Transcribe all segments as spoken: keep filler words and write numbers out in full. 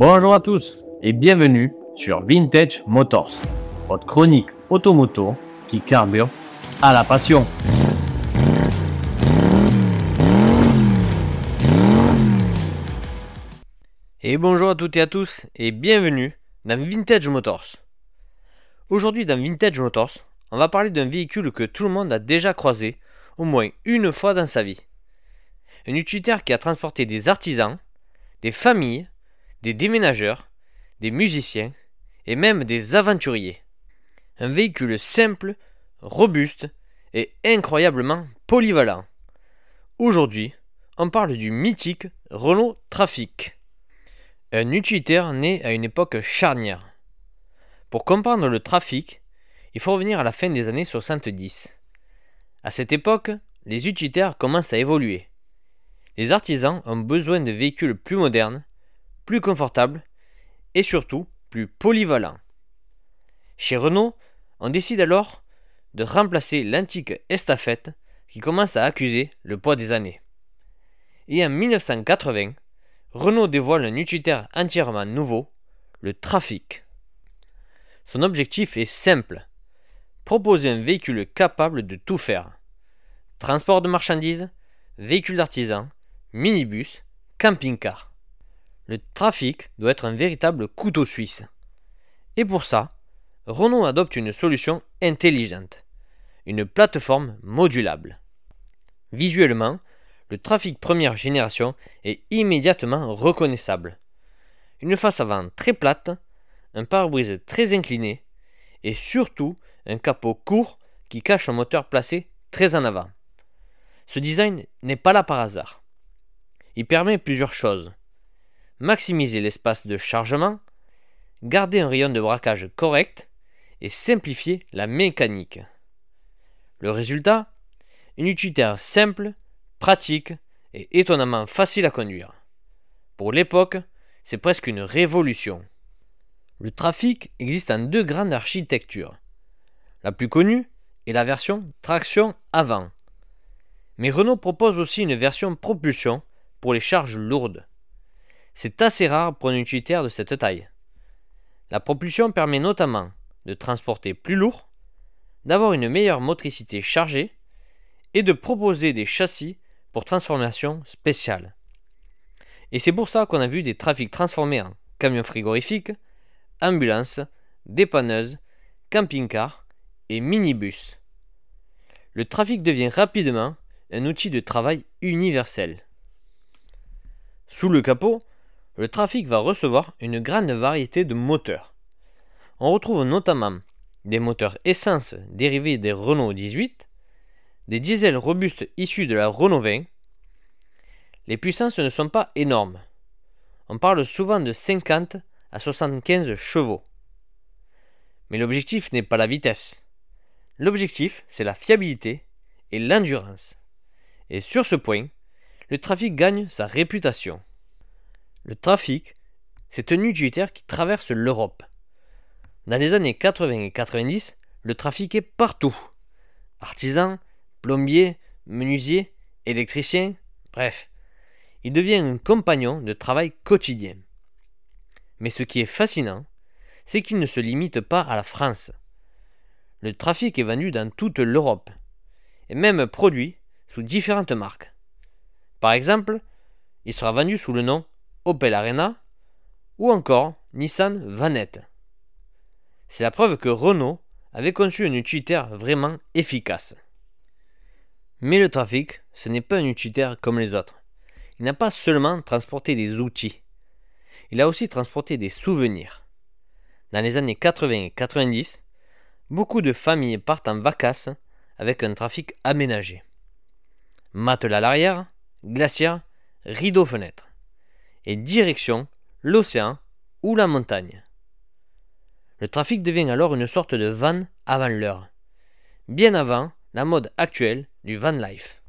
Bonjour à tous et bienvenue sur Vintage Motors, votre chronique automoto qui carbure à la passion. Et bonjour à toutes et à tous et bienvenue dans Vintage Motors. Aujourd'hui dans Vintage Motors, on va parler d'un véhicule que tout le monde a déjà croisé au moins une fois dans sa vie. Un utilitaire qui a transporté des artisans, des familles, des déménageurs, des musiciens et même des aventuriers. Un véhicule simple, robuste et incroyablement polyvalent. Aujourd'hui, on parle du mythique Renault Trafic. Un utilitaire né à une époque charnière. Pour comprendre le Trafic, il faut revenir à la fin des années soixante-dix. À cette époque, les utilitaires commencent à évoluer. Les artisans ont besoin de véhicules plus modernes, plus confortables et surtout plus polyvalents. Chez Renault, on décide alors de remplacer l'antique Estafette qui commence à accuser le poids des années. Et en dix-neuf cent quatre-vingts, Renault dévoile un utilitaire entièrement nouveau, le Trafic. Son objectif est simple, proposer un véhicule capable de tout faire. Transport de marchandises, véhicule d'artisan, minibus, camping-car. Le Trafic doit être un véritable couteau suisse. Et pour ça, Renault adopte une solution intelligente, une plateforme modulable. Visuellement, le Trafic première génération est immédiatement reconnaissable. Une face avant très plate, un pare-brise très incliné et surtout un capot court qui cache un moteur placé très en avant. Ce design n'est pas là par hasard. Il permet plusieurs choses. Maximiser l'espace de chargement, garder un rayon de braquage correct et simplifier la mécanique. Le résultat, une utilitaire simple, pratique et étonnamment facile à conduire. Pour l'époque, c'est presque une révolution. Le Trafic existe en deux grandes architectures. La plus connue est la version traction avant. Mais Renault propose aussi une version propulsion pour les charges lourdes. C'est assez rare pour un utilitaire de cette taille. La propulsion permet notamment de transporter plus lourd, d'avoir une meilleure motricité chargée et de proposer des châssis pour transformation spéciale. Et c'est pour ça qu'on a vu des Trafics transformés en camions frigorifiques, ambulances, dépanneuses, camping-car et minibus. Le Trafic devient rapidement un outil de travail universel. Sous le capot, le Trafic va recevoir une grande variété de moteurs. On retrouve notamment des moteurs essence dérivés des Renault dix-huit, des diesels robustes issus de la Renault vingt. Les puissances ne sont pas énormes. On parle souvent de cinquante à soixante-quinze chevaux. Mais l'objectif n'est pas la vitesse. L'objectif, c'est la fiabilité et l'endurance. Et sur ce point, le Trafic gagne sa réputation. Le Trafic, c'est un utilitaire qui traverse l'Europe. Dans les années quatre-vingts et quatre-vingt-dix, le Trafic est partout. Artisans, plombiers, menuisiers, électriciens, bref. Il devient un compagnon de travail quotidien. Mais ce qui est fascinant, c'est qu'il ne se limite pas à la France. Le Trafic est vendu dans toute l'Europe, et même produit sous différentes marques. Par exemple, il sera vendu sous le nom Opel Arena ou encore Nissan Vanette. C'est la preuve que Renault avait conçu un utilitaire vraiment efficace. Mais le Trafic, ce n'est pas un utilitaire comme les autres. Il n'a pas seulement transporté des outils, il a aussi transporté des souvenirs. Dans les années quatre-vingts et quatre-vingt-dix, beaucoup de familles partent en vacances avec un Trafic aménagé. Matelas à l'arrière, glacière, rideau fenêtre. Et direction l'océan ou la montagne. Le Trafic devient alors une sorte de van avant l'heure, bien avant la mode actuelle du van life.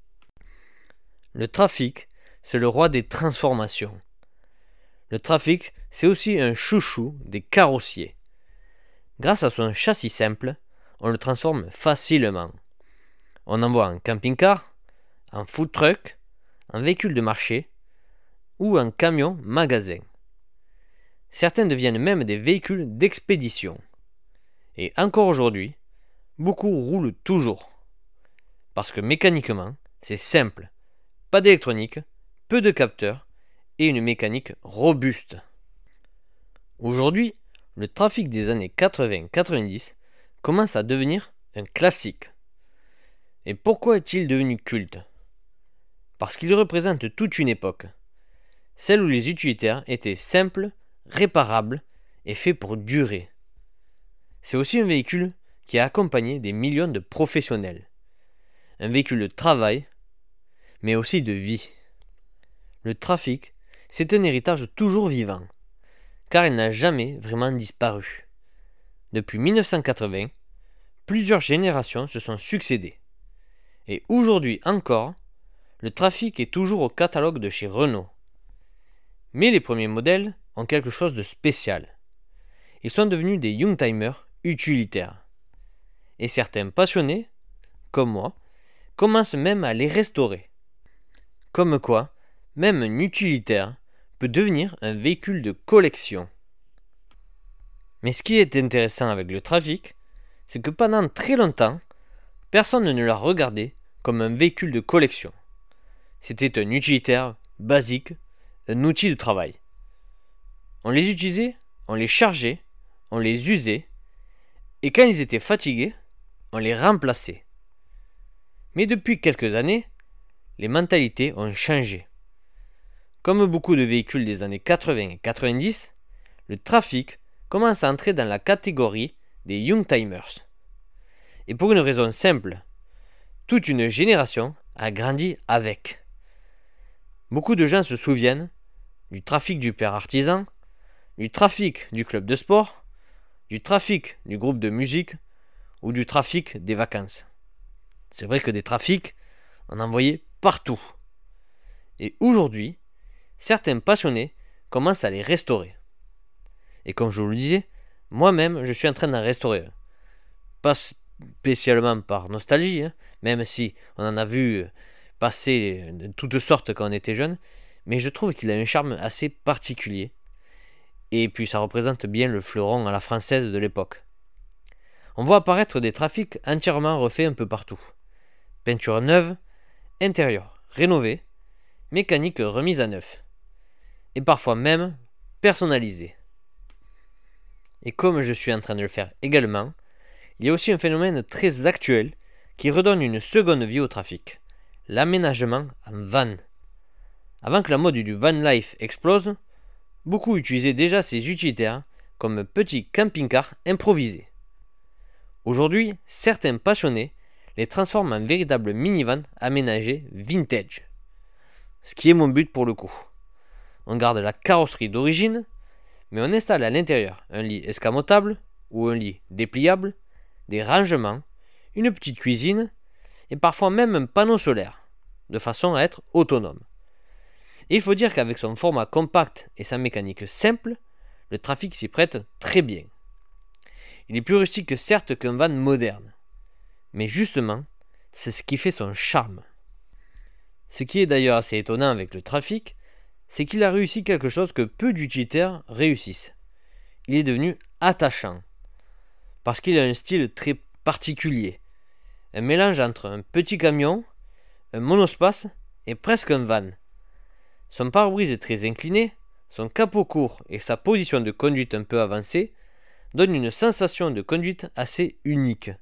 Le Trafic, c'est le roi des transformations. Le Trafic, c'est aussi un chouchou des carrossiers. Grâce à son châssis simple, on le transforme facilement. On en voit en camping-car, en food truck, en véhicule de marché ou en camion magasin. Certains deviennent même des véhicules d'expédition. Et encore aujourd'hui, beaucoup roulent toujours. Parce que mécaniquement, c'est simple. Pas d'électronique, peu de capteurs et une mécanique robuste. Aujourd'hui, le trafic des années quatre-vingts quatre-vingt-dix commence à devenir un classique. Et pourquoi est-il devenu culte ? Parce qu'il représente toute une époque. Celle où les utilitaires étaient simples, réparables et faits pour durer. C'est aussi un véhicule qui a accompagné des millions de professionnels. Un véhicule de travail, mais aussi de vie. Le trafic, c'est un héritage toujours vivant, car il n'a jamais vraiment disparu. Depuis mille neuf cent quatre-vingts, plusieurs générations se sont succédées. Et aujourd'hui encore, le trafic est toujours au catalogue de chez Renault. Mais les premiers modèles ont quelque chose de spécial. Ils sont devenus des Youngtimers utilitaires. Et certains passionnés, comme moi, commencent même à les restaurer. Comme quoi, même un utilitaire peut devenir un véhicule de collection. Mais ce qui est intéressant avec le trafic, c'est que pendant très longtemps, personne ne l'a regardé comme un véhicule de collection. C'était un utilitaire basique, un outil de travail. On les utilisait, on les chargeait, on les usait, et quand ils étaient fatigués, on les remplaçait. Mais depuis quelques années, les mentalités ont changé. Comme beaucoup de véhicules des années quatre-vingts et quatre-vingt-dix, le trafic commence à entrer dans la catégorie des Youngtimers. Et pour une raison simple, toute une génération a grandi avec. Beaucoup de gens se souviennent du trafic du père artisan, du trafic du club de sport, du trafic du groupe de musique ou du trafic des vacances. C'est vrai que des trafics, on en voyait partout. Et aujourd'hui, certains passionnés commencent à les restaurer. Et comme je vous le disais, moi-même, je suis en train d'en restaurer un. Pas spécialement par nostalgie, hein, même si on en a vu passer de toutes sortes quand on était jeune, mais je trouve qu'il a un charme assez particulier. Et puis ça représente bien le fleuron à la française de l'époque. On voit apparaître des trafics entièrement refaits un peu partout. Peinture neuve, intérieur rénové, mécanique remise à neuf. Et parfois même personnalisée. Et comme je suis en train de le faire également, il y a aussi un phénomène très actuel qui redonne une seconde vie au trafic. L'aménagement en van. Avant que la mode du van life explose, beaucoup utilisaient déjà ces utilitaires comme petits camping-cars improvisés. Aujourd'hui, certains passionnés les transforment en véritables minivans aménagés vintage. Ce qui est mon but pour le coup. On garde la carrosserie d'origine, mais on installe à l'intérieur un lit escamotable ou un lit dépliable, des rangements, une petite cuisine et parfois même un panneau solaire, de façon à être autonome. Et il faut dire qu'avec son format compact et sa mécanique simple, le trafic s'y prête très bien. Il est plus rustique certes qu'un van moderne, mais justement, c'est ce qui fait son charme. Ce qui est d'ailleurs assez étonnant avec le trafic, c'est qu'il a réussi quelque chose que peu d'utilitaires réussissent. Il est devenu attachant, parce qu'il a un style très particulier, un mélange entre un petit camion, un monospace et presque un van. Son pare-brise très incliné, son capot court et sa position de conduite un peu avancée donnent une sensation de conduite assez unique.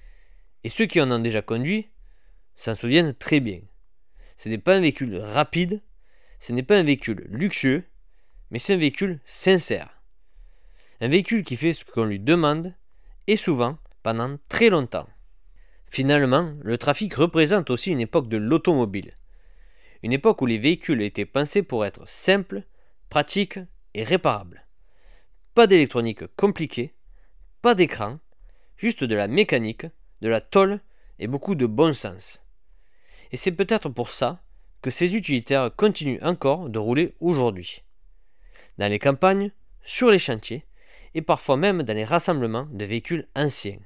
Et ceux qui en ont déjà conduit s'en souviennent très bien. Ce n'est pas un véhicule rapide, ce n'est pas un véhicule luxueux, mais c'est un véhicule sincère. Un véhicule qui fait ce qu'on lui demande, et souvent pendant très longtemps. Finalement, le trafic représente aussi une époque de l'automobile. Une époque où les véhicules étaient pensés pour être simples, pratiques et réparables. Pas d'électronique compliquée, pas d'écran, juste de la mécanique, de la tôle et beaucoup de bon sens. Et c'est peut-être pour ça que ces utilitaires continuent encore de rouler aujourd'hui. Dans les campagnes, sur les chantiers et parfois même dans les rassemblements de véhicules anciens.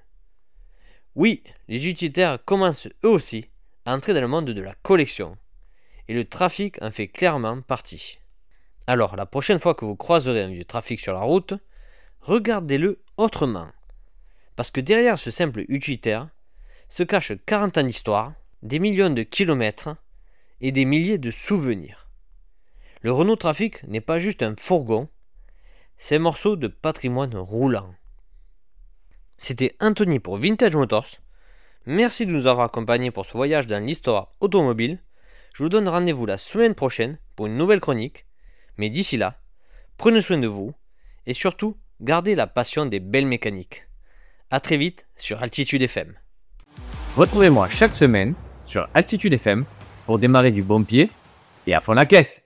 Oui, les utilitaires commencent eux aussi à entrer dans le monde de la collection. Et le trafic en fait clairement partie. Alors, la prochaine fois que vous croiserez un vieux trafic sur la route, regardez-le autrement. Parce que derrière ce simple utilitaire se cachent quarante ans d'histoire, des millions de kilomètres et des milliers de souvenirs. Le Renault Trafic n'est pas juste un fourgon, c'est un morceau de patrimoine roulant. C'était Anthony pour Vintage Motors. Merci de nous avoir accompagnés pour ce voyage dans l'histoire automobile. Je vous donne rendez-vous la semaine prochaine pour une nouvelle chronique. Mais d'ici là, prenez soin de vous et surtout, gardez la passion des belles mécaniques. A très vite sur Altitude F M. Retrouvez-moi chaque semaine sur Altitude F M pour démarrer du bon pied et à fond la caisse.